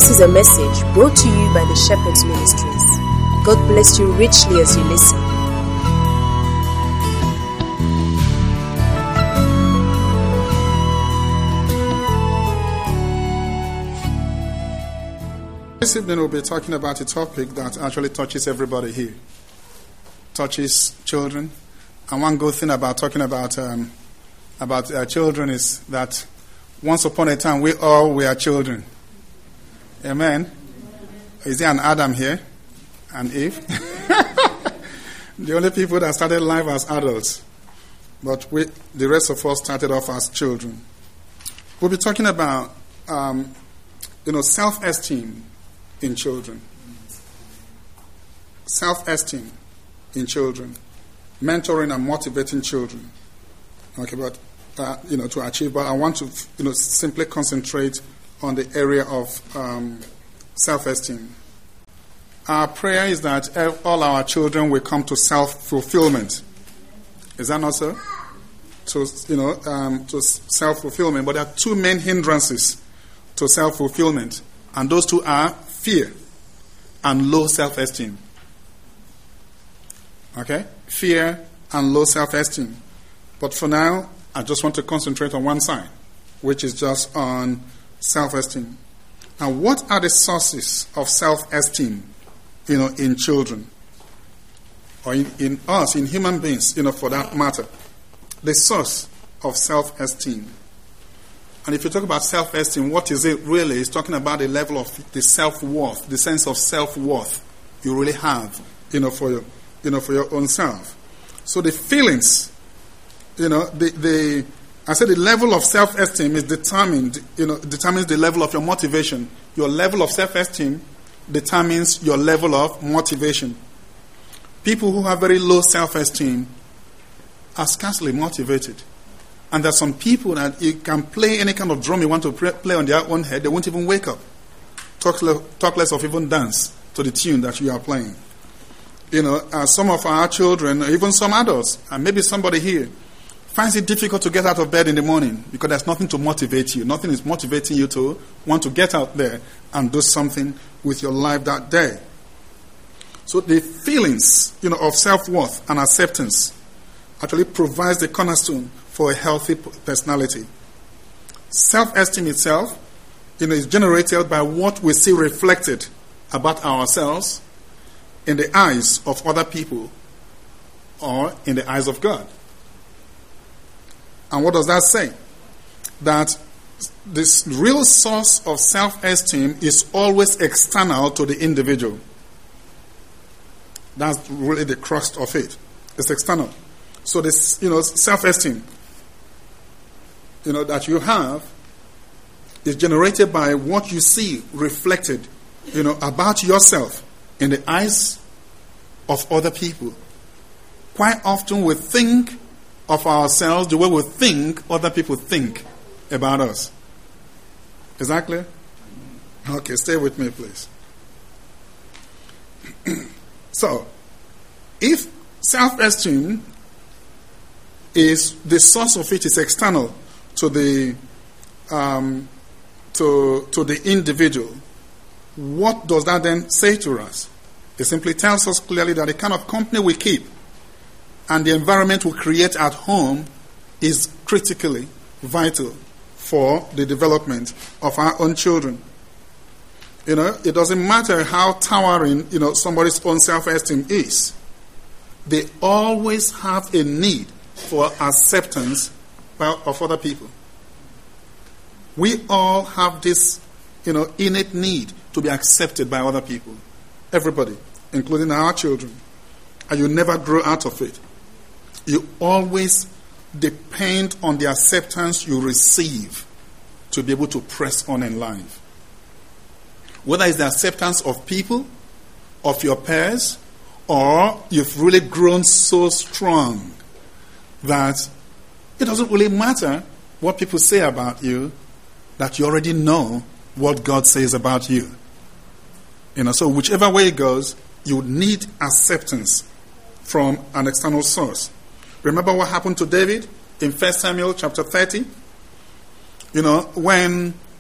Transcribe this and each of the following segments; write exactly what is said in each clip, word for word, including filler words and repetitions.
This is a message brought to you by the Shepherds Ministries. God bless you richly as you listen. This evening we'll be talking about a topic that actually touches everybody here. Touches children. And one good thing about talking about um, about uh, children is that once upon a time we all were children. Amen. Is there an Adam here? And Eve? The only people that started life as adults. But we, the rest of us started off as children. We'll be talking about um, you know, self-esteem in children. Self-esteem in children. Mentoring and motivating children. Okay, but uh, you know, to achieve. But I want to, you know, simply concentrate on the area of um, self-esteem. Our prayer is that all our children will come to self-fulfillment. Is that not so? To you know, um, to self-fulfillment. But there are two main hindrances to self-fulfillment, and those two are fear and low self-esteem. Okay? Fear and low self-esteem. But for now, I just want to concentrate on one side, which is just on self-esteem. Now, what are the sources of self-esteem, you know, in children? Or in, in us, in human beings, you know, for that matter. The source of self-esteem. And if you talk about self-esteem, what is it really? It's talking about the level of the self-worth, the sense of self-worth you really have, you know, for your, you know, for your own self. So the feelings, you know, the the I said the level of self-esteem is determined, you know, determines the level of your motivation. Your level of self-esteem determines your level of motivation. People who have very low self-esteem are scarcely motivated. And there's some people that you can play any kind of drum you want to play on their own head, they won't even wake up. Talk, le- talk less of even dance to the tune that you are playing. You know, uh, some of our children, even some adults, and maybe somebody here, finds it difficult to get out of bed in the morning because there's nothing to motivate you. Nothing is motivating you to want to get out there and do something with your life that day. So the feelings, you know, of self-worth and acceptance actually provides the cornerstone for a healthy personality. Self-esteem itself, you know, is generated by what we see reflected about ourselves in the eyes of other people or in the eyes of God. And what does that say? That this real source of self-esteem is always external to the individual. That's really the crux of it. It's external. So this, you know, self-esteem, you know, that you have is generated by what you see reflected, you know, about yourself in the eyes of other people. Quite often we think of ourselves the way we think other people think about us. Exactly? Okay, stay with me, please. So, if self-esteem is the source of it is external to the um, to to the individual, what does that then say to us? It simply tells us clearly that the kind of company we keep and the environment we create at home is critically vital for the development of our own children. You know, it doesn't matter how towering, you know, somebody's own self-esteem is. They always have a need for acceptance of other people. We all have this, you know, innate need to be accepted by other people. Everybody, including our children. And you never grow out of it. You always depend on the acceptance you receive to be able to press on in life. Whether it's the acceptance of people, of your peers, or you've really grown so strong that it doesn't really matter what people say about you, that you already know what God says about you. You know, so whichever way it goes, you need acceptance from an external source. Remember what happened to David in First Samuel chapter thirty? You know, when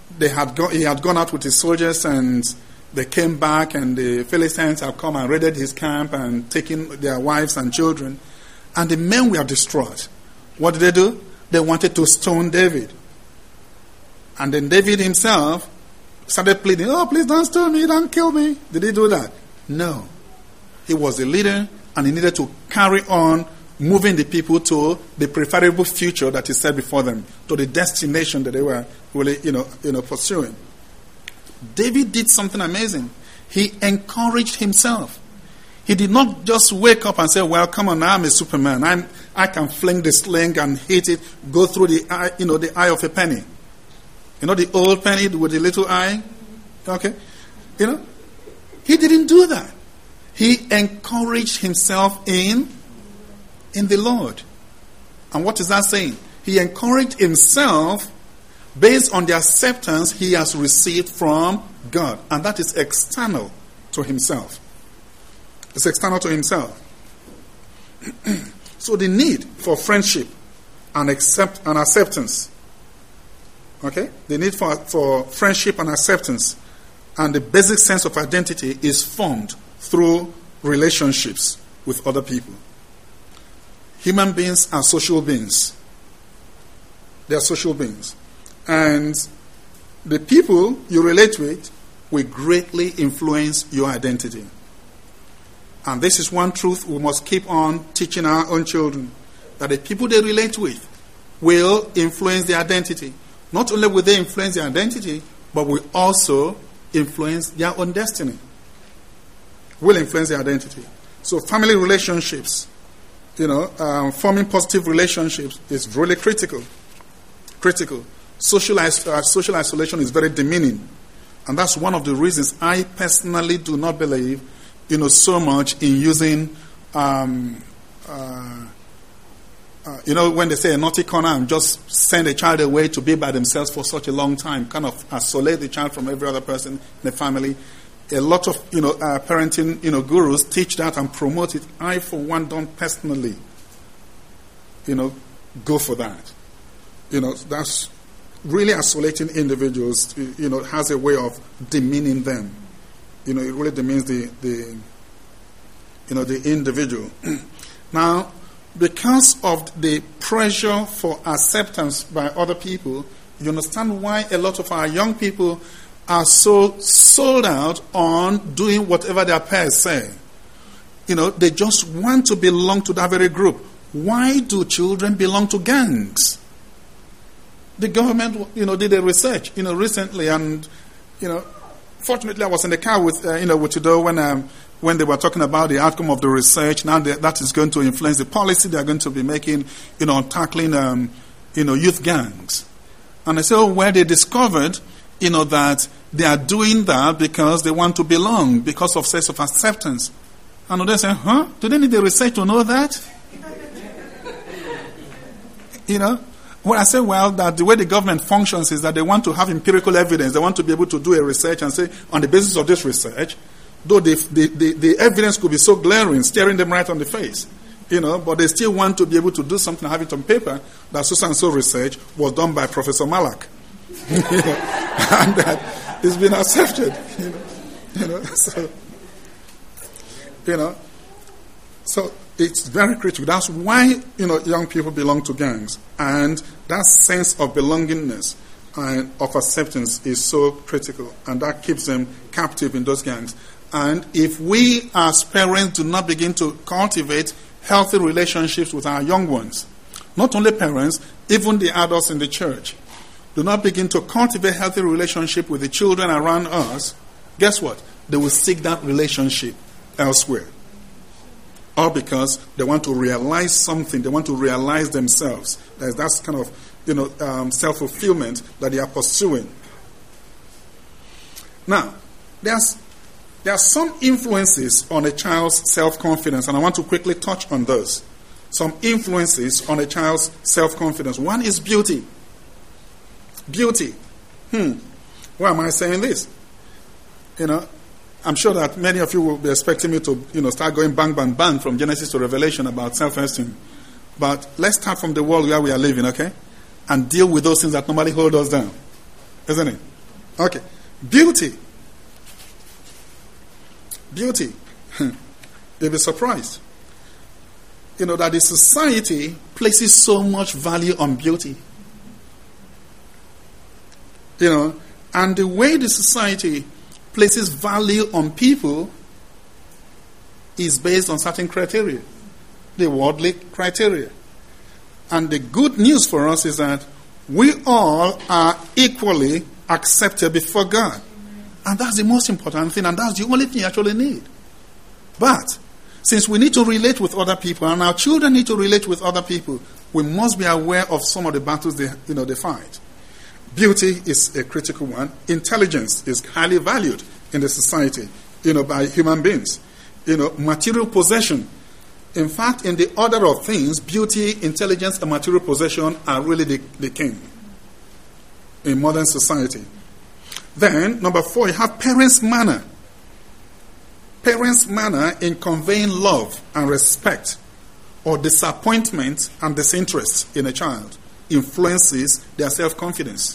they had go- he had gone out with his soldiers, and they came back, and the Philistines had come and raided his camp and taken their wives and children. And the men were distraught. What did they do? They wanted to stone David. And then David himself started pleading, oh, please don't stone me, don't kill me. Did he do that? No. He was a leader, and he needed to carry on moving the people to the preferable future that he set before them, to the destination that they were really, you know, you know, pursuing. David did something amazing. He encouraged himself. He did not just wake up and say, well, come on, I'm a Superman. I'm, I can fling the sling and hit it, go through the eye, you know, the eye of a penny. You know, the old penny with the little eye? Okay? You know? He didn't do that. He encouraged himself in, in the Lord. And what is that saying? He encouraged himself based on the acceptance he has received from God. And that is external to himself. It's external to himself. So the need for friendship and accept and acceptance. Okay? The need for, for friendship and acceptance and the basic sense of identity is formed through relationships with other people. Human beings are social beings. They are social beings. And the people you relate with will greatly influence your identity. And this is one truth we must keep on teaching our own children, that the people they relate with will influence their identity. Not only will they influence their identity, but will also influence their own destiny. Will influence their identity. So family relationships, you know, um, forming positive relationships is really critical. Critical. Social, is- uh, social isolation is very demeaning. And that's one of the reasons I personally do not believe, you know, so much in using, um, uh, uh, you know, when they say a naughty corner and just send a child away to be by themselves for such a long time, kind of isolate the child from every other person in the family. A lot of, you know, uh, parenting, you know, gurus teach that and promote it. I, for one, don't personally, you know, go for that. You know, that's really isolating individuals, you know, has a way of demeaning them. You know, it really demeans the, the you know, the individual. Now, because of the pressure for acceptance by other people, you understand why a lot of our young people are so sold out on doing whatever their peers say. You know, they just want to belong to that very group. Why do children belong to gangs? The government, you know, did a research, you know, recently, and, you know, fortunately, I was in the car with, uh, you know, with Chido when um, when they were talking about the outcome of the research. Now they, that is going to influence the policy they are going to be making, you know, on tackling, um, you know, youth gangs. And I said, oh, where they discovered, you know, that they are doing that because they want to belong, because of sense of acceptance. And they say, huh? Do they need the research to know that? You know? Well, I say, well, that the way the government functions is that they want to have empirical evidence. They want to be able to do a research and say, on the basis of this research, though the, the, the, the evidence could be so glaring, staring them right on the face, you know, but they still want to be able to do something and have it on paper that so-and-so research was done by Professor Malak. You know, and that it's been accepted. You know, you know, so, you know, so it's very critical. That's why, you know, young people belong to gangs. And that sense of belongingness and of acceptance is so critical. And that keeps them captive in those gangs. And if we as parents do not begin to cultivate healthy relationships with our young ones, not only parents, even the adults in the church, do not begin to cultivate healthy relationship with the children around us, guess what? They will seek that relationship elsewhere. All because they want to realize something. They want to realize themselves. That's, that's kind of, you know, um, self-fulfillment that they are pursuing. Now, there's there are some influences on a child's self-confidence, and I want to quickly touch on those. Some influences on a child's self-confidence. One is beauty. Beauty. Hmm. Why am I saying this? You know, I'm sure that many of you will be expecting me to, you know, start going bang, bang, bang from Genesis to Revelation about self-esteem. But let's start from the world where we are living, okay? And deal with those things that normally hold us down. Isn't it? Okay. Beauty. Beauty. You'll be surprised. You know that the society places so much value on beauty. You know, and the way the society places value on people is based on certain criteria, the worldly criteria. And the good news for us is that we all are equally accepted before God. And that's the most important thing, and that's the only thing you actually need. But since we need to relate with other people, and our children need to relate with other people, we must be aware of some of the battles they, you know, they fight. Beauty is a critical one. Intelligence is highly valued in the society, you know, by human beings. You know, material possession. In fact, in the order of things, beauty, intelligence, and material possession are really the, the king in modern society. Then, number four, you have parents' manner. Parents' manner in conveying love and respect or disappointment and disinterest in a child influences their self-confidence.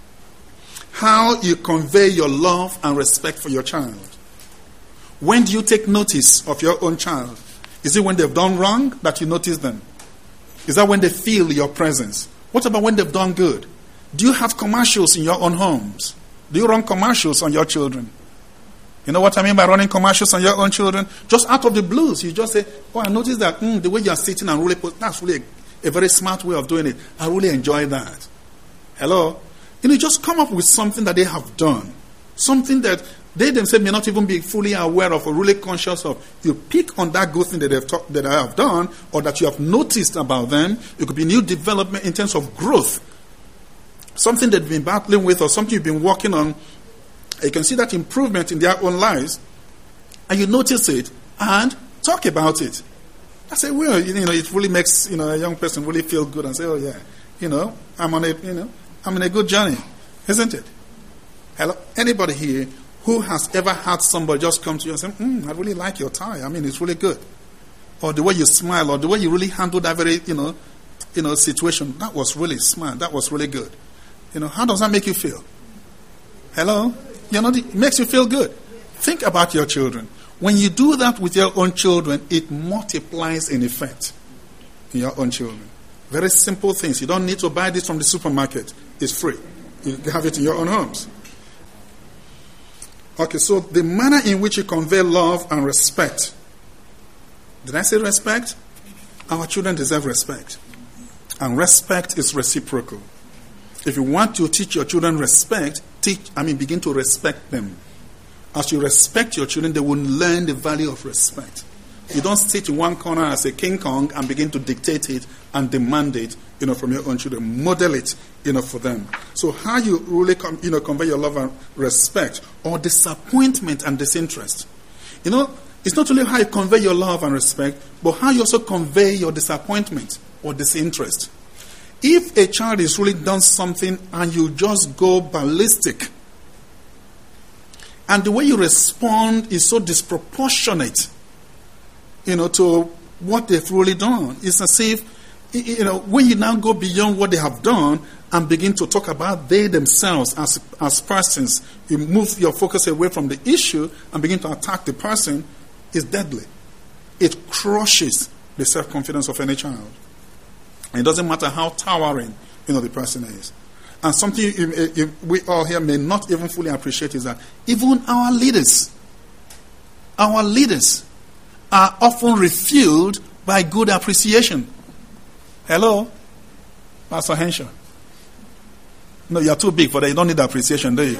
How you convey your love and respect for your child. When do you take notice of your own child? Is it when they've done wrong that you notice them? Is that when they feel your presence? What about when they've done good? Do you have commercials in your own homes? Do you run commercials on your children? You know what I mean by running commercials on your own children? Just out of the blues, you just say, oh, I noticed that mm, the way you're sitting and really, put, that's really a, a very smart way of doing it. I really enjoy that. Hello? You know, just come up with something that they have done. Something that they themselves may not even be fully aware of or really conscious of. You pick on that good thing that they've talk, that I have done or that you have noticed about them. It could be new development in terms of growth. Something that you've been battling with or something you've been working on. You can see that improvement in their own lives, and you notice it and talk about it. I say, well, you know, it really makes, you know, a young person really feel good and say, oh yeah, you know, I'm on a, you know, I'm in a good journey, isn't it? Hello, anybody here who has ever had somebody just come to you and say, mm, I really like your tie. I mean, it's really good, or the way you smile, or the way you really handle that very, you know, you know, situation. That was really smart. That was really good. You know, how does that make you feel? Hello. You know, it makes you feel good. Think about your children. When you do that with your own children, it multiplies in effect in your own children. Very simple things. You don't need to buy this from the supermarket. It's free. You have it in your own homes. Okay, so the manner in which you convey love and respect. Did I say respect? Our children deserve respect. And respect is reciprocal. If you want to teach your children respect, teach, I mean, begin to respect them. As you respect your children, they will learn the value of respect. You don't sit in one corner as a King Kong and begin to dictate it and demand it, you know, from your own children. Model it, you know, for them. So how you really, com- you know, convey your love and respect or disappointment and disinterest. You know, it's not only how you convey your love and respect, but how you also convey your disappointment or disinterest. If a child is really done something and you just go ballistic, and the way you respond is so disproportionate, you know, to what they've really done, it's as if, you know, when you now go beyond what they have done and begin to talk about they themselves as as persons, you move your focus away from the issue and begin to attack the person, is deadly. It crushes the self-confidence of any child. It doesn't matter how towering, you know, the person is. And something you, you, we all here may not even fully appreciate is that even our leaders, our leaders are often refueled by good appreciation. Hello? Pastor Henshaw. No, you're too big for that. You don't need appreciation, do you?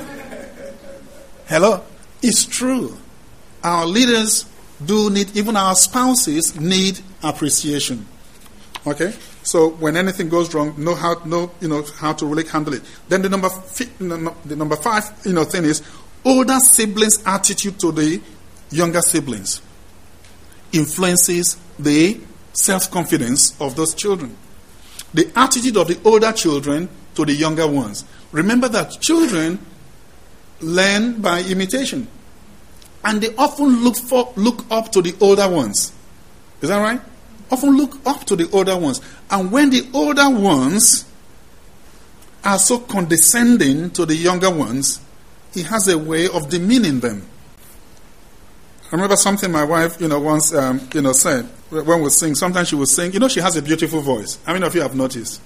Hello? It's true. Our leaders do need, even our spouses need appreciation. Okay? So when anything goes wrong, know how know you know how to really handle it. Then the number fi- the number five you know thing is older siblings' attitude to the younger siblings influences the self-confidence of those children. The attitude of the older children to the younger ones. Remember that children learn by imitation, and they often look for look up to the older ones. Is that right? Often look up to the older ones. And when the older ones are so condescending to the younger ones, it has a way of demeaning them. I remember something my wife, you know, once, um, you know, said when we sing. Sometimes she would sing. You know, she has a beautiful voice. How many of you have noticed?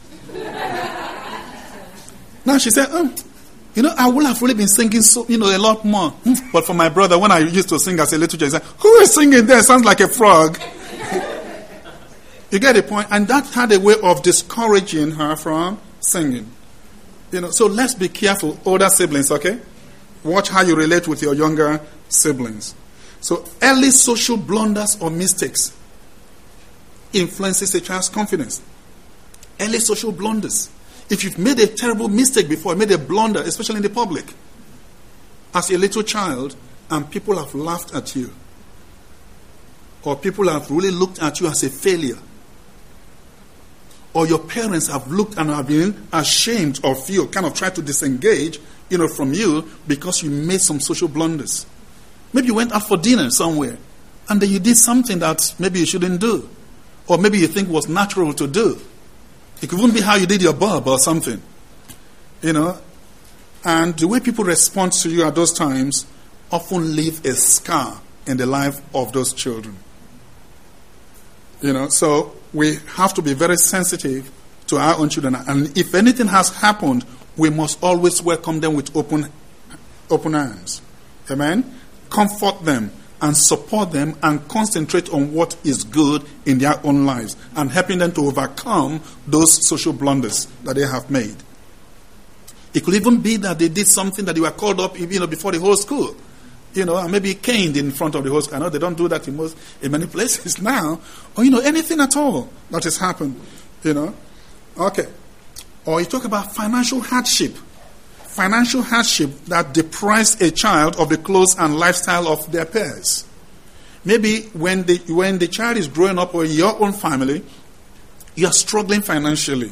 Now she said, oh, you know, I would have really been singing so, you know, a lot more. But for my brother, when I used to sing as a little child, he said, who is singing there? It sounds like a frog. You get the point? And that had a way of discouraging her from singing. You know, so let's be careful, older siblings, okay? Watch how you relate with your younger siblings. So early social blunders or mistakes influences a child's confidence. Early social blunders. If you've made a terrible mistake before, made a blunder, especially in the public, as a little child, and people have laughed at you, or people have really looked at you as a failure, or your parents have looked and have been ashamed of you, kind of tried to disengage, you know, from you because you made some social blunders. Maybe you went out for dinner somewhere, and then you did something that maybe you shouldn't do, or maybe you think was natural to do. It could even be how you did your bob or something, you know. And the way people respond to you at those times often leave a scar in the life of those children. You know, so we have to be very sensitive to our own children. And if anything has happened, we must always welcome them with open, open arms. Amen? Comfort them and support them and concentrate on what is good in their own lives and helping them to overcome those social blunders that they have made. It could even be that they did something that they were called up, you know, before the whole school, you know, and maybe caned in front of the whole school. I know they don't do that in most, in many places now, or you know, anything at all that has happened, you know. Okay, or you talk about financial hardship. Financial hardship that deprives a child of the clothes and lifestyle of their peers. Maybe when the when the child is growing up or in your own family, you are struggling financially,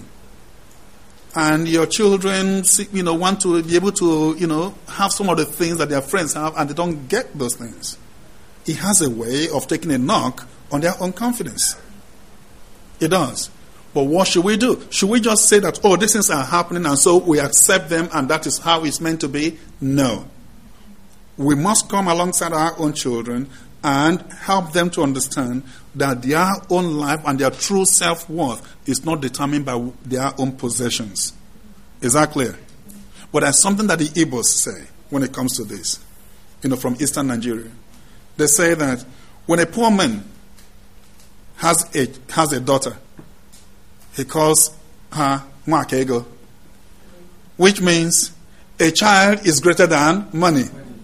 and your children, you know, want to be able to, you know, have some of the things that their friends have, and they don't get those things. It has a way of taking a knock on their own confidence. It does. But what should we do? Should we just say that, oh, these things are happening and so we accept them and that is how it's meant to be? No. We must come alongside our own children and help them to understand that their own life and their true self-worth is not determined by their own possessions. Is that clear? But there's something that the Igbos say when it comes to this, you know, from eastern Nigeria. They say that when a poor man has a, has a daughter, he calls her Mwakego, which means a child is greater than money.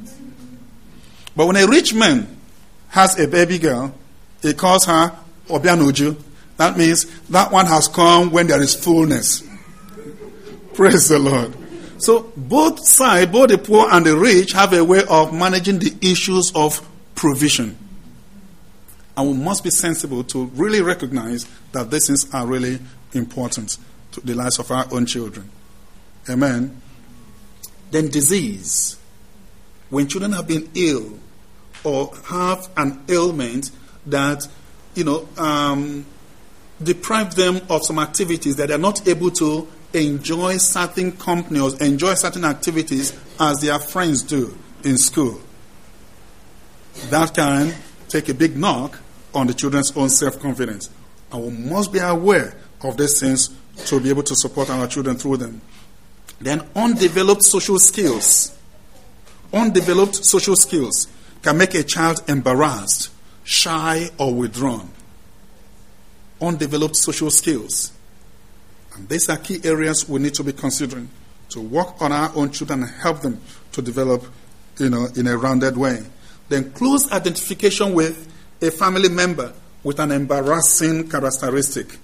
But when a rich man has a baby girl, he calls her Obianuju. That means that one has come when there is fullness. Praise the Lord. So both sides, both the poor and the rich, have a way of managing the issues of provision. And we must be sensible to really recognize that these things are really important to the lives of our own children. Amen. Then disease. When children have been ill or have an ailment that, you know, um, deprive them of some activities that they are not able to enjoy certain company or enjoy certain activities as their friends do in school. That can take a big knock on the children's own self-confidence. And we must be aware of these things to be able to support our children through them. Then undeveloped social skills. Undeveloped social skills can make a child embarrassed, shy, or withdrawn. Undeveloped social skills. And these are key areas we need to be considering to work on our own children and help them to develop, you know, in a rounded way. Then close identification with a family member with an embarrassing characteristic.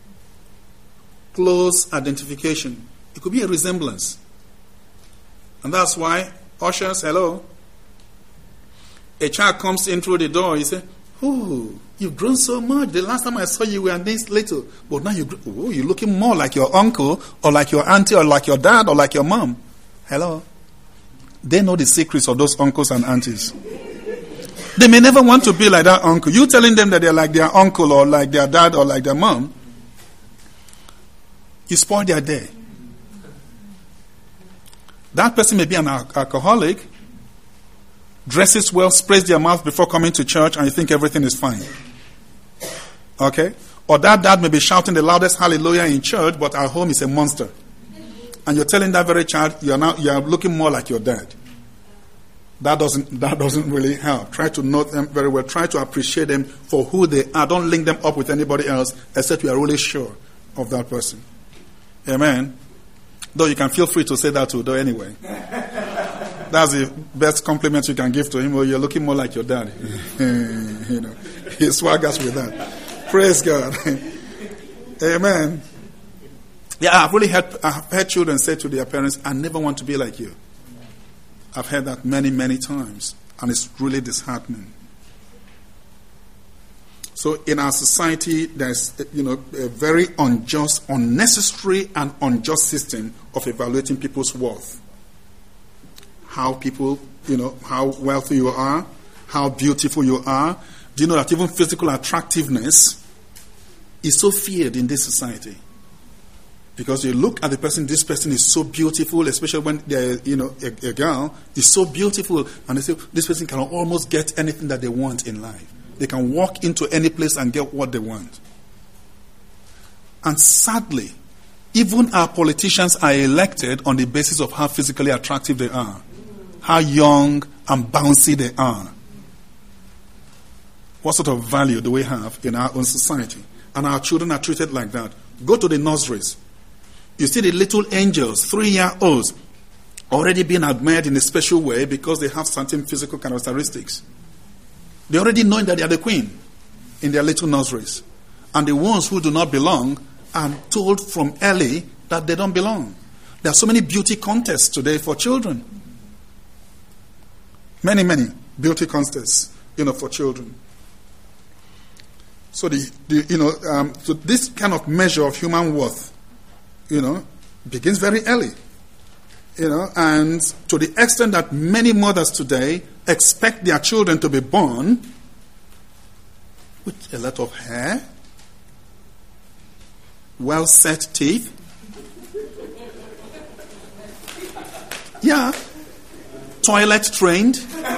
Close identification. It could be a resemblance. And that's why, ushers, hello. A child comes in through the door, you say, oh, you've grown so much. The last time I saw you were this little. But now you, oh, you're looking more like your uncle or like your auntie or like your dad or like your mom. Hello. They know the secrets of those uncles and aunties. They may never want to be like that uncle. You telling them that they're like their uncle or like their dad or like their mom, you spoil their day. That person may be an al- alcoholic, dresses well, sprays their mouth before coming to church, and you think everything is fine. Okay? Or that dad may be shouting the loudest hallelujah in church, but at home is a monster. And you're telling that very child, you're now you're looking more like your dad. That doesn't that doesn't really help. Try to know them very well. Try to appreciate them for who they are. Don't link them up with anybody else except you are really sure of that person. Amen. Though you can feel free to say that to though anyway. That's the best compliment you can give to him. Or you're looking more like your dad. You know, he swaggers with that. Praise God. Amen. Yeah, I've really heard, I've heard children say to their parents, I never want to be like you. I've heard that many, many times. And it's really disheartening. So in our society, there's, you know, a very unjust, unnecessary and unjust system of evaluating people's worth. How people, you know, how wealthy you are, how beautiful you are. Do you know that even physical attractiveness is so feared in this society? Because you look at the person, this person is so beautiful, especially when they're, you know, a, a girl is so beautiful, and they say this person can almost get anything that they want in life. They can walk into any place and get what they want. And sadly, even our politicians are elected on the basis of how physically attractive they are, how young and bouncy they are. What sort of value do we have in our own society? And our children are treated like that. Go to the nurseries. You see the little angels, three-year-olds, already being admired in a special way because they have certain physical characteristics. They already know that they are the queen in their little nurseries. And the ones who do not belong are told from early that they don't belong. There are so many beauty contests today for children. Many, many beauty contests, you know, for children. So the, the you know, um, so this kind of measure of human worth, you know, begins very early. You know, and to the extent that many mothers today expect their children to be born with a lot of hair, well-set teeth. Yeah. Toilet trained.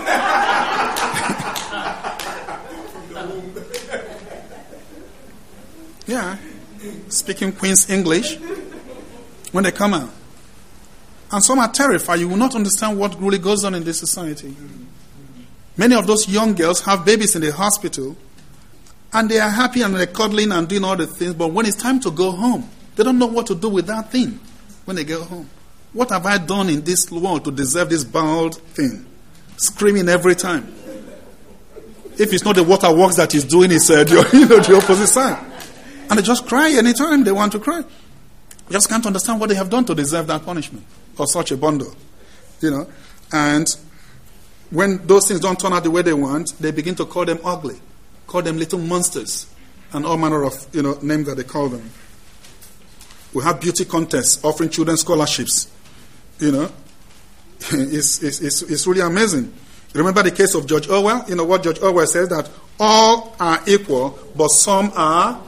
Yeah. Speaking Queen's English when they come out. And some are terrified. You will not understand what really goes on in this society. Many of those young girls have babies in the hospital, and they are happy and they're cuddling and doing all the things, but when it's time to go home, they don't know what to do with that thing when they go home. What have I done in this world to deserve this bald thing? Screaming every time. If it's not the waterworks that he's doing, it's uh, the, you know, the opposite side. And they just cry anytime they want to cry. You just can't understand what they have done to deserve that punishment or such a bundle. You know, and when those things don't turn out the way they want, they begin to call them ugly, call them little monsters, and all manner of, you know, names that they call them. We have beauty contests offering children scholarships. You know, it's, it's, it's, it's really amazing. Remember the case of George Orwell? You know what George Orwell says, that all are equal, but some are.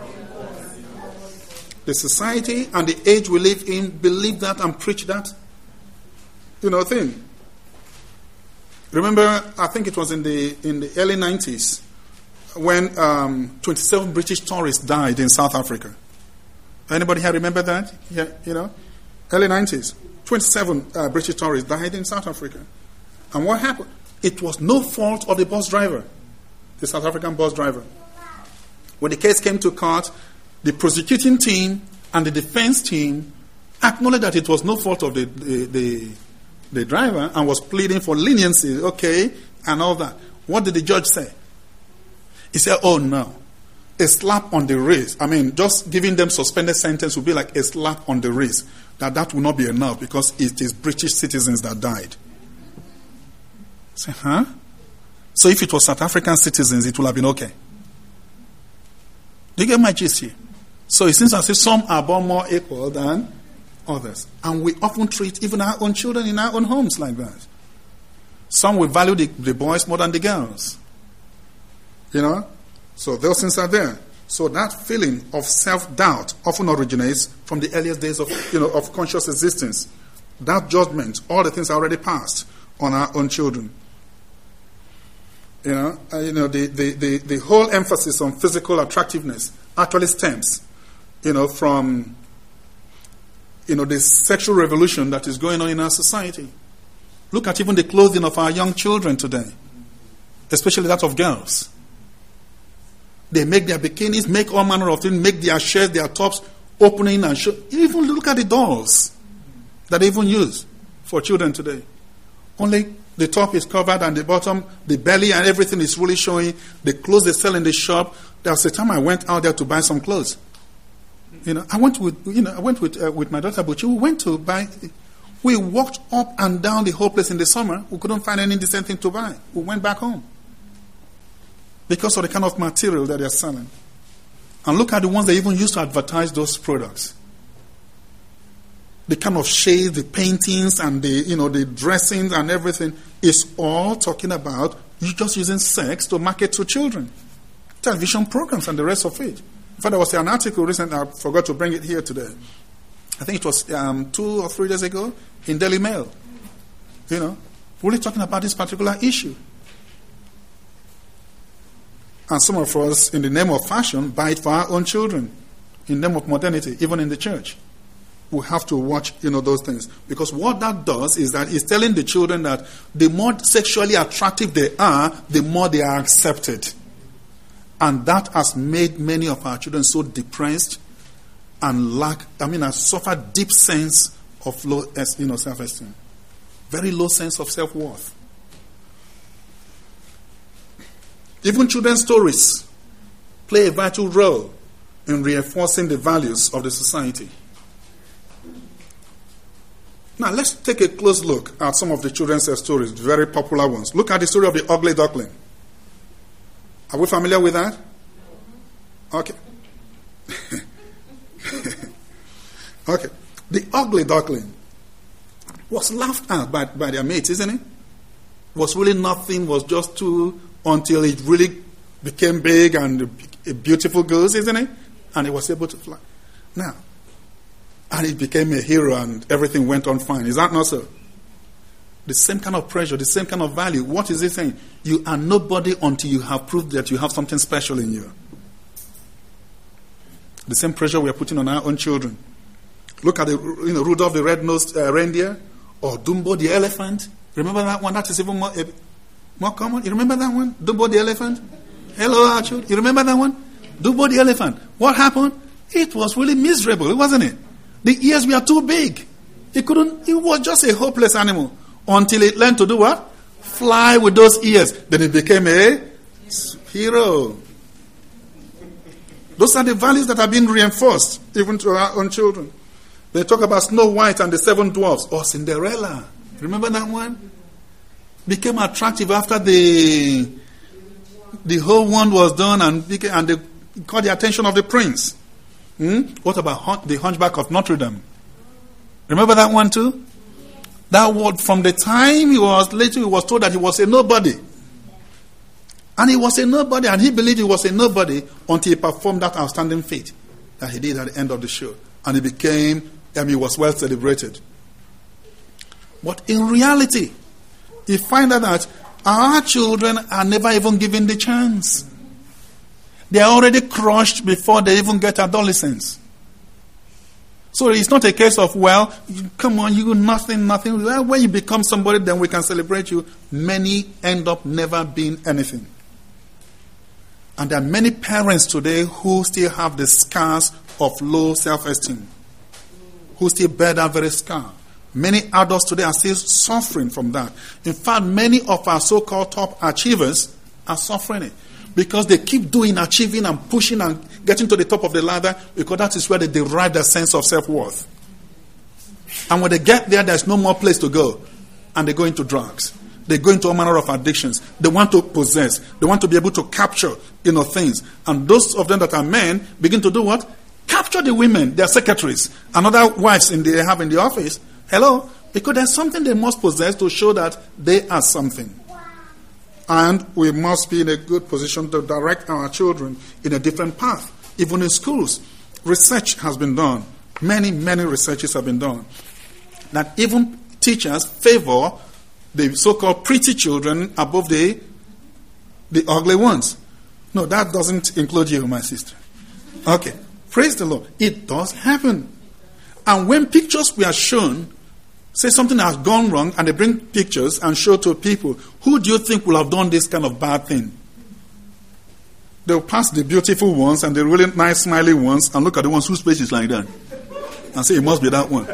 The society and the age we live in believe that and preach that, you know, thing. Remember, I think it was in the in the early nineties when um, twenty-seven British tourists died in South Africa. Anybody here remember that? Yeah, you know, early nineties, twenty-seven uh, British tourists died in South Africa. And what happened? It was no fault of the bus driver, the South African bus driver. When the case came to court, the prosecuting team and the defense team acknowledged that it was no fault of the, the, the, the driver and was pleading for leniency, okay, and all that. What did the judge say? He said, oh no, a slap on the wrist. I mean, just giving them suspended sentence would be like a slap on the wrist. That that will not be enough because it is British citizens that died. I said, huh? So if it was South African citizens, it would have been okay. Do you get my gist here? So it seems as if some are born more equal than others. And we often treat even our own children in our own homes like that. Some will value the, the boys more than the girls. You know? So those things are there. So that feeling of self-doubt often originates from the earliest days of, you know, of conscious existence. That judgment, all the things are already passed on our own children. You know, uh, you know the, the, the, the whole emphasis on physical attractiveness actually stems, you know, from, you know, the sexual revolution that is going on in our society. Look at even the clothing of our young children today, especially that of girls. They make their bikinis, make all manner of things, make their shirts, their tops opening and show. Even look at the dolls that they even use for children today. Only the top is covered and the bottom, the belly and everything is really showing. The clothes they sell in the shop. There was a time I went out there to buy some clothes. You know, I went with you know I went with uh, with my daughter, but we went to buy. We walked up and down the whole place in the summer. We couldn't find any decent thing to buy. We went back home because of the kind of material that they're selling. And look at the ones they even use to advertise those products. The kind of shades, the paintings, and the you know the dressings and everything is all talking about you just using sex to market to children. Television programs and the rest of it. In fact, there was an article recently, I forgot to bring it here today. I think it was um, two or three days ago in Daily Mail. You know, really talking about this particular issue. And some of us, in the name of fashion, buy it for our own children. In the name of modernity, even in the church. We have to watch, you know, those things. Because what that does is that it's telling the children that the more sexually attractive they are, the more they are accepted. And that has made many of our children so depressed and lack, I mean, have suffered deep sense of low, you know, self-esteem. Very low sense of self-worth. Even children's stories play a vital role in reinforcing the values of the society. Now, let's take a close look at some of the children's stories, very popular ones. Look at the story of the ugly duckling. Are we familiar with that? Okay. Okay. The ugly duckling was laughed at by, by their mates, isn't it? Was really nothing, was just too, until it really became big and a beautiful goose, isn't it? And it was able to fly. Now, and it became a hero and everything went on fine. Is that not so? The same kind of pressure, the same kind of value. What is it saying? You are nobody until you have proved that you have something special in you. The same pressure we are putting on our own children. Look at the, you know, Rudolph the red-nosed uh, reindeer or Dumbo the elephant. Remember that one? That is even more, uh, more common. You remember that one? Dumbo the elephant? Hello, Archie. You remember that one? Dumbo the elephant. What happened? It was really miserable, wasn't it? The ears were too big. It couldn't. It was just a hopeless animal until it learned to do what? Fly with those ears. Then it became a hero. Those are the values that are being reinforced even to our own children. They talk about Snow White and the Seven Dwarfs or Cinderella. Remember that one? Became attractive after the the whole one was done and became, and they caught the attention of the prince. Hmm? What about the Hunchback of Notre Dame? Remember that one too? That word, from the time he was little, he was told that he was a nobody. And he was a nobody, and he believed he was a nobody until he performed that outstanding feat that he did at the end of the show. And he became, I mean, he was well celebrated. But in reality, you find out that our children are never even given the chance. They are already crushed before they even get adolescence. So it's not a case of, well, come on, you nothing, nothing. Well, when you become somebody, then we can celebrate you. Many end up never being anything. And there are many parents today who still have the scars of low self-esteem, who still bear that very scar. Many adults today are still suffering from that. In fact, many of our so-called top achievers are suffering it. Because they keep doing, achieving and pushing and getting to the top of the ladder, because that is where they derive their sense of self-worth. And when they get there, there's no more place to go. And they go into drugs. They go into all manner of addictions. They want to possess. They want to be able to capture, you know, things. And those of them that are men begin to do what? Capture the women, their secretaries, and other wives in the, they have in the office. Hello? Because there's something they must possess to show that they are something. And we must be in a good position to direct our children in a different path. Even in schools, research has been done. Many, many researches have been done. that even teachers favor the so-called pretty children above the, the ugly ones. No, that doesn't include you, my sister. Okay. Praise the Lord. It does happen. And when pictures were shown, say something has gone wrong, and they bring pictures and show to people, who do you think will have done this kind of bad thing? They'll pass the beautiful ones and the really nice, smiley ones and look at the ones whose face is like that and say, it must be that one.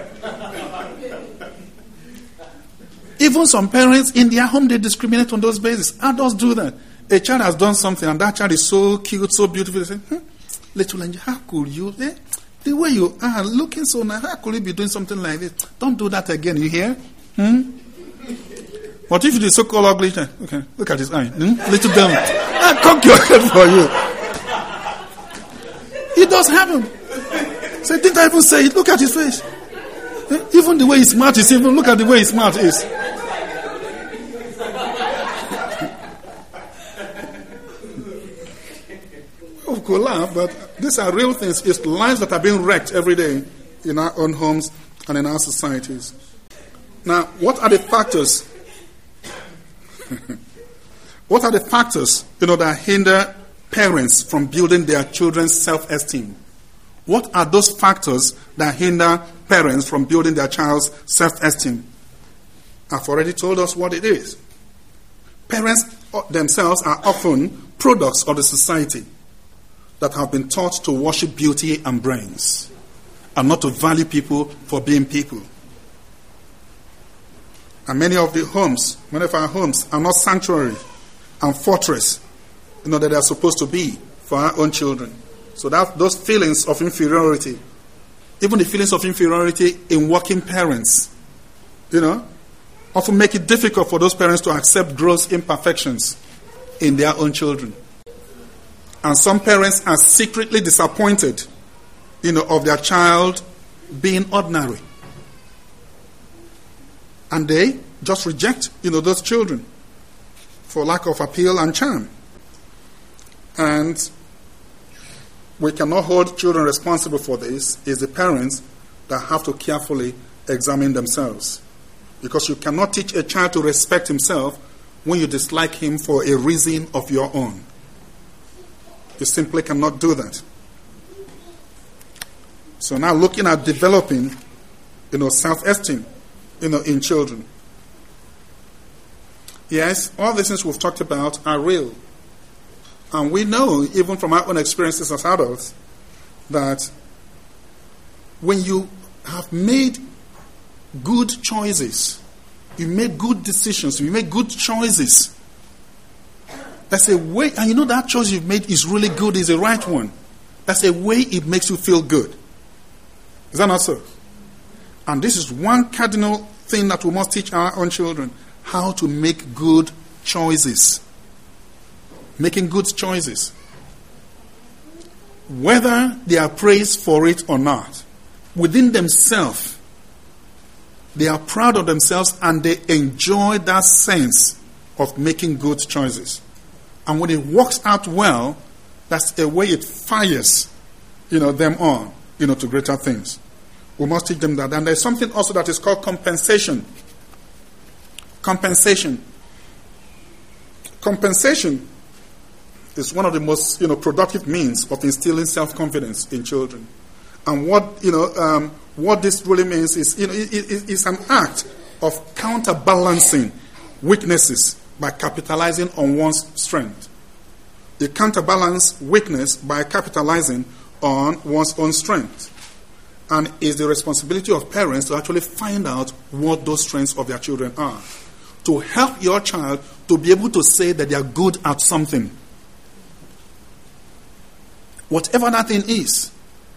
Even some parents in their home, they discriminate on those bases. Adults do that. A child has done something and that child is so cute, so beautiful. They say, hmm, little angel, how could you? Eh? The way you are looking so nice, how could you be doing something like this? Don't do that again, you hear? Hmm? What if it is so-called ugly? Okay, look at his eye. Hmm? Little devil. I'll cock your head for you. It does happen. Say, didn't I even say it? Look at his face. Eh? Even the way he's smart is even, look at the way he's smart is. We could laugh, but these are real things. It's lives that are being wrecked every day in our own homes and in our societies. Now, what are the factors? What are the factors, you know, that hinder parents from building their children's self-esteem? What are those factors that hinder parents from building their child's self-esteem? I've already told us what it is. Parents themselves are often products of the society that have been taught to worship beauty and brains and not to value people for being people. And many of the homes, many of our homes are not sanctuary and fortress, you know, that they are supposed to be for our own children. So that those feelings of inferiority, even the feelings of inferiority in working parents, you know, often make it difficult for those parents to accept gross imperfections in their own children. And some parents are secretly disappointed, you know, of their child being ordinary. And they just reject, you know, those children for lack of appeal and charm. And we cannot hold children responsible for this. It's the parents that have to carefully examine themselves. Because you cannot teach a child to respect himself when you dislike him for a reason of your own. You simply cannot do that. So now looking at developing, you know, self-esteem, you know, in children. Yes, all the things we've talked about are real. And we know, even from our own experiences as adults, that when you have made good choices, you make good decisions, you make good choices, that's a way, and you know that choice you've made is really good, is the right one. That's a way it makes you feel good. Is that not so? And this is one cardinal thing that we must teach our own children, how to make good choices. Making good choices. Whether they are praised for it or not, within themselves, they are proud of themselves and they enjoy that sense of making good choices. And when it works out well, that's the way it fires, you know, them on, you know, to greater things. We must teach them that. And there's something also that is called compensation. Compensation. Compensation is one of the most, you know, productive means of instilling self-confidence in children. And what, you know, um, what this really means is, you know, it, it, it's an act of counterbalancing weaknesses by capitalizing on one's strength. You counterbalance weakness by capitalizing on one's own strength. And it's the responsibility of parents to actually find out what those strengths of their children are. To help your child to be able to say that they are good at something. Whatever that thing is.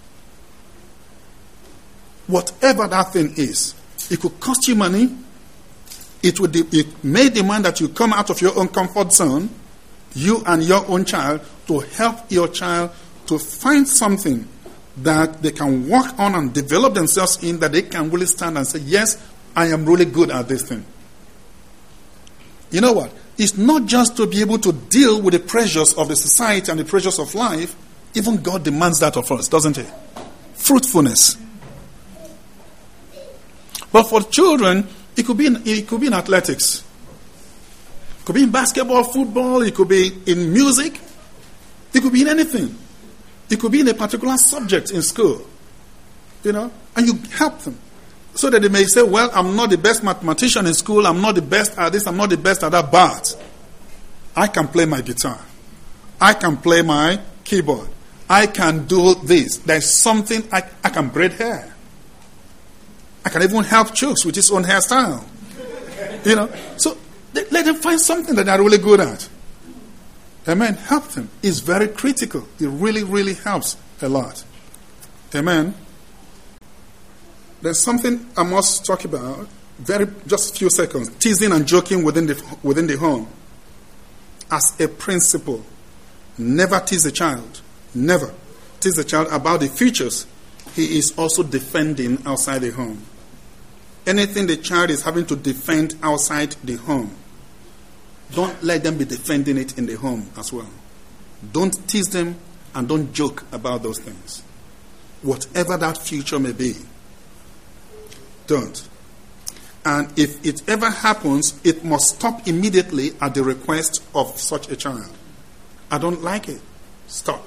Whatever that thing is. It could cost you money. It would. It may demand that you come out of your own comfort zone, you and your own child, to help your child to find something that they can work on and develop themselves in, that they can really stand and say, yes, I am really good at this thing. You know what? It's not just to be able to deal with the pressures of the society and the pressures of life. Even God demands that of us, doesn't he? Fruitfulness. But for children, it could be in, it could be in athletics. It could be in basketball, football. It could be in music. It could be in anything. It could be in a particular subject in school. You know, and you help them. So that they may say, well, I'm not the best mathematician in school. I'm not the best at this. I'm not the best at that. But I can play my guitar. I can play my keyboard. I can do this. There's something, I, I can braid hair. I can even help Chooks with his own hairstyle. You know, so let them find something that they're really good at. Amen. Help them. It's very critical. It really, really helps a lot. Amen. There's something I must talk about. Very, just a few seconds. Teasing and joking within the within the home. As a principle, never tease a child. Never tease a child about the features he is also defending outside the home. Anything the child is having to defend outside the home, don't let them be defending it in the home as well. Don't tease them and don't joke about those things. Whatever that future may be, don't. And if it ever happens, it must stop immediately at the request of such a child. I don't like it. Stop.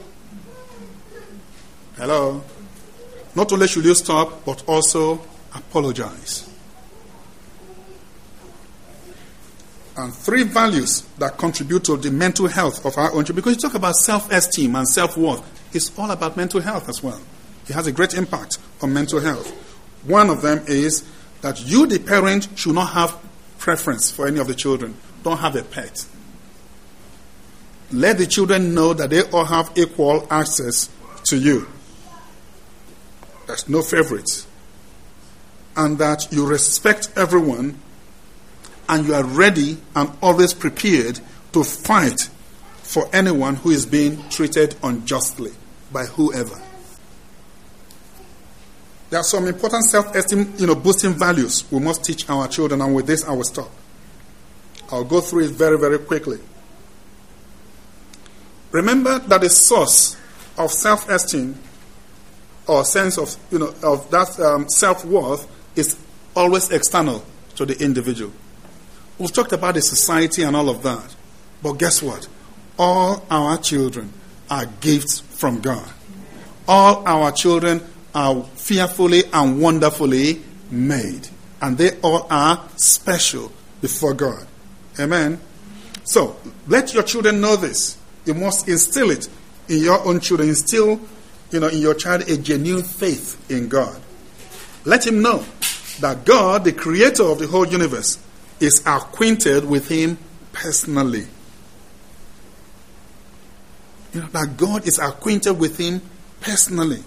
Hello? Not only should you stop, but also apologize. And three values that contribute to the mental health of our own children. Because you talk about self-esteem and self-worth, it's all about mental health as well. It has a great impact on mental health. One of them is that you, the parent, should not have preference for any of the children. Don't have a pet. Let the children know that they all have equal access to you. There's no favorites. And that you respect everyone and you are ready and always prepared to fight for anyone who is being treated unjustly by whoever. There are some important self-esteem, you know, boosting values we must teach our children, and with this I will stop. I'll go through it very, very quickly. Remember that the source of self-esteem or sense of, you know, of that um, self-worth is always external to the individual. We've talked about the society and all of that. But guess what? All our children are gifts from God. All our children are fearfully and wonderfully made. And they all are special before God. Amen? So, let your children know this. You must instill it in your own children. Instill, you know, in your child a genuine faith in God. Let him know that God, the creator of the whole universe, is acquainted with him personally. You know, that God is acquainted with him personally.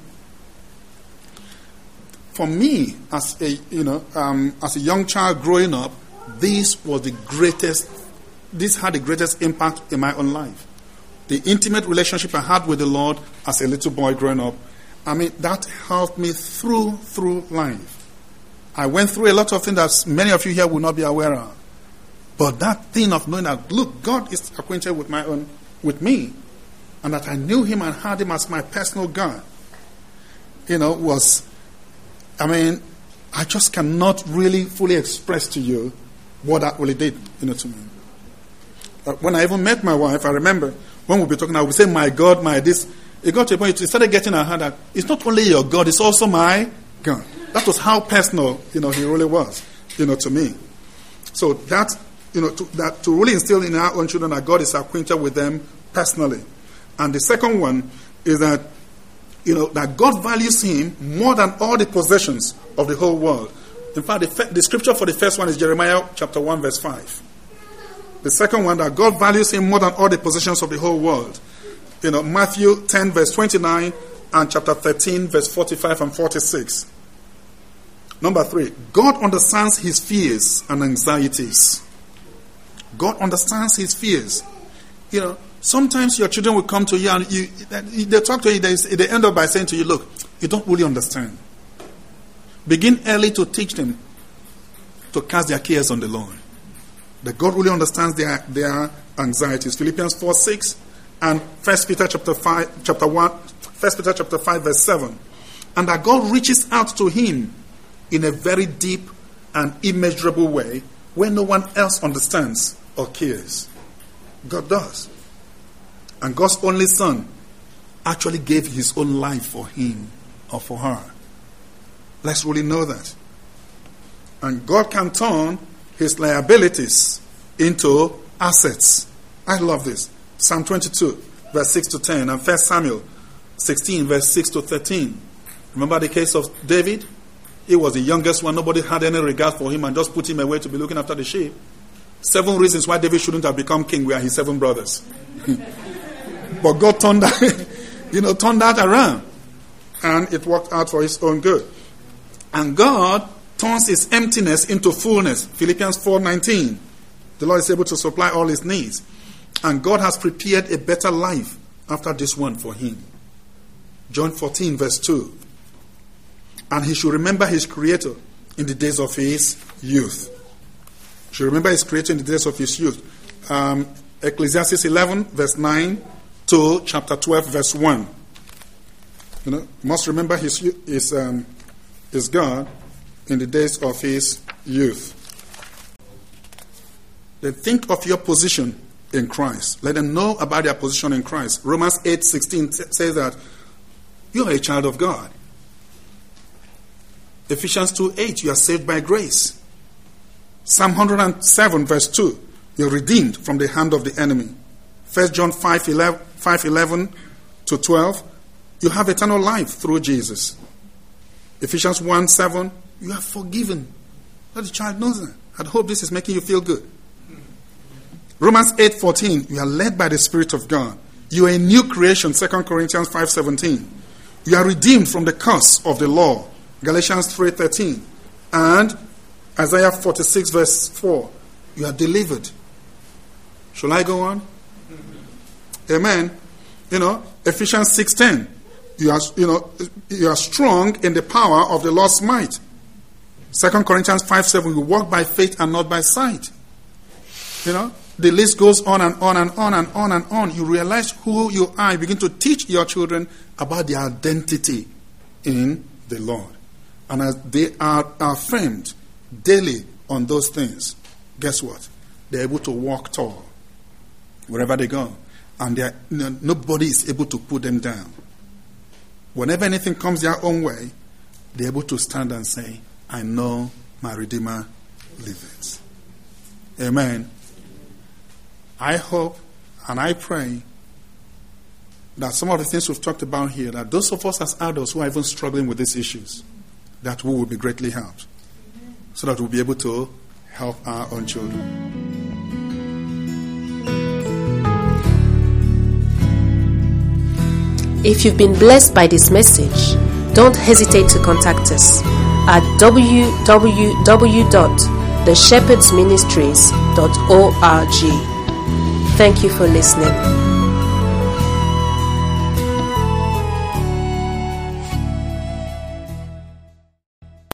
For me, as a you know, um, as a young child growing up, this was the greatest. This had the greatest impact in my own life. The intimate relationship I had with the Lord as a little boy growing up, I mean, that helped me through through life. I went through a lot of things that many of you here will not be aware of. But that thing of knowing that, look, God is acquainted with my own, with me, and that I knew him and had him as my personal God, you know, was, I mean, I just cannot really fully express to you what that really did, you know, to me. But when I even met my wife, I remember when we'll be talking, I would say, my God, my this. It got to a point, it started getting her heart that it's not only your God, it's also my God. That was how personal, you know, he really was, you know, to me. So that, you know, to, that to really instill in our own children that God is acquainted with them personally. And the second one is that, you know, that God values him more than all the possessions of the whole world. In fact, the, the scripture for the first one is Jeremiah chapter one, verse five. The second one, that God values him more than all the possessions of the whole world. You know, Matthew ten, verse twenty-nine, and chapter thirteen, verse forty-five and forty-six. Number three, God understands his fears and anxieties. God understands his fears. You know, sometimes your children will come to you and you, they talk to you, they, they end up by saying to you, look, you don't really understand. Begin early to teach them to cast their cares on the Lord. That God really understands their, their anxieties. Philippians four, six and First Peter chapter five, chapter one, First Peter chapter five, verse seven. And that God reaches out to him in a very deep an immeasurable way where no one else understands or cares. God does. And God's only Son actually gave his own life for him or for her. Let's really know that. And God can turn his liabilities into assets. I love this. Psalm twenty-two, verse six to ten, and First Samuel sixteen, verse six to thirteen. Remember the case of David? He was the youngest one. Nobody had any regard for him and just put him away to be looking after the sheep. Seven reasons why David shouldn't have become king were his seven brothers. But God turned that, you know, turned that around. And it worked out for his own good. And God turns his emptiness into fullness. Philippians four nineteen. The Lord is able to supply all his needs. And God has prepared a better life after this one for him. John fourteen, verse two. And he should remember his Creator in the days of his youth. He should remember his Creator in the days of his youth. Um, Ecclesiastes eleven, verse nine to chapter twelve, verse one. You know, must remember his his um, his God in the days of his youth. Then think of your position in Christ. Let them know about their position in Christ. Romans eight sixteen t- says that you are a child of God. Ephesians two eight, you are saved by grace. Psalm one hundred seven, verse two, you're redeemed from the hand of the enemy. First John five eleven to twelve, you have eternal life through Jesus. Ephesians one seven, you are forgiven. Let the child knows that. I hope this is making you feel good. Romans eight fourteen, you are led by the Spirit of God. You are a new creation, Second Corinthians five seventeen. You are redeemed from the curse of the law, Galatians three thirteen. And Isaiah forty-six, verse four, you are delivered. Shall I go on? Amen. You know, Ephesians six ten, you are, you know, you are strong in the power of the Lord's might. Second Corinthians five seven, you walk by faith and not by sight. You know, the list goes on and on and on and on and on. You realize who you are. You begin to teach your children about their identity in the Lord. And as they are affirmed daily on those things, guess what? They're able to walk tall wherever they go. And you know, nobody is able to put them down. Whenever anything comes their own way, they're able to stand and say, I know my Redeemer liveth. Amen. I hope and I pray that some of the things we've talked about here, that those of us as adults who are even struggling with these issues, that we will be greatly helped. So that we'll be able to help our own children. If you've been blessed by this message, don't hesitate to contact us at w w w dot the shepherds ministries dot org. Thank you for listening.